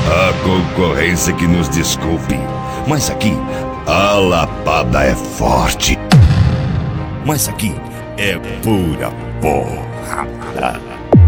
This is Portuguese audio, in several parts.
A concorrência que nos desculpe, mas aqui a lapada é forte. Mas aqui é pura porrada.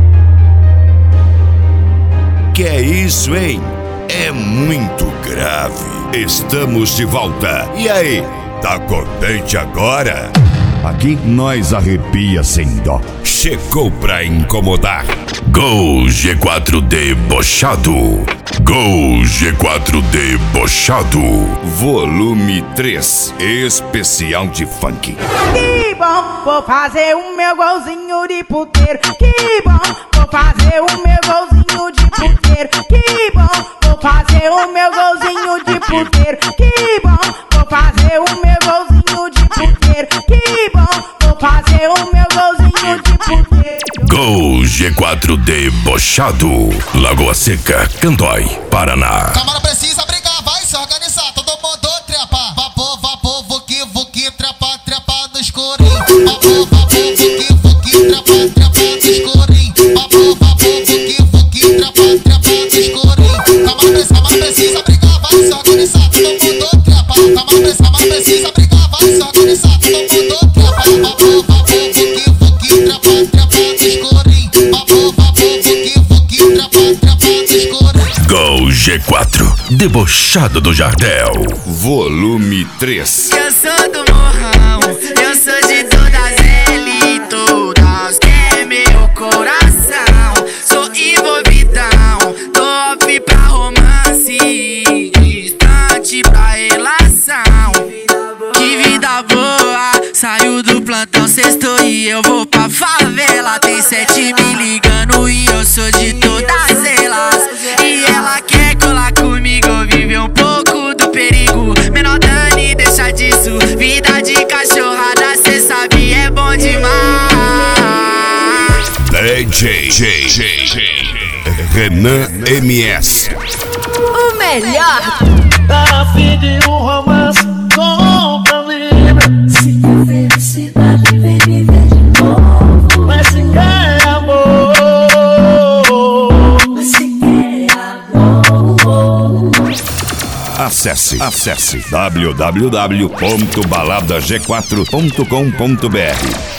Que é isso, hein? É muito grave. Estamos de volta. E aí, tá contente agora? Aqui nós arrepia sem dó. Chegou pra incomodar. Gol G4 debochado. Gol G4 debochado. Volume 3. Especial de funk. Que bom, vou fazer o meu golzinho de puteiro. Que bom, vou fazer o meu golzinho de puteiro. Que bom, vou fazer o meu golzinho de puteiro. Que bom, vou fazer o meu golzinho de puteiro. Que bom, vou fazer o meu golzinho de puteiro. Gol G4 debochado. Lagoa Seca, Candói, Paraná. Câmara precisa brigar, vai se organizar. Todo mundo trepa. Vapor, vapor, vuki, trepa, trepa no escurinho. Vapor, vapor, vuki, trepa, trepa no escurinho. Vapor, vapor, vuki, trepa, trepa no escurinho. Câmara precisa brigar, vai se organizar. Todo mundo trepa. Câmara precisa brigar, vai se organizar. Todo mundo trepa. Vapor, vapor, vuki, trepa, trepa no escurinho. Vapor, vapor, vuki, trepa, trepa no escurinho. Gol G4 debochado do Jardel. Volume 3. Eu sou do morrão, eu sou de todas eles, todas querem meu coração. Sou envolvidão, top pra romance, distante pra relação. Que vida boa, saiu do plantão, sextou e eu vou pra favela. Tem 7 me ligando e eu sou de todas elas. E ela quer colar comigo, viver um pouco do perigo. Menor Dani, deixa disso, vida de cachorrada, cê sabe, é bom demais. DJ Renan MS. O melhor. Tá afim de um romance com família. Se quer felicidade, vem viver de novo. Mas se quer amor, Mas se quer amor, Acesse www.baladag4.com.br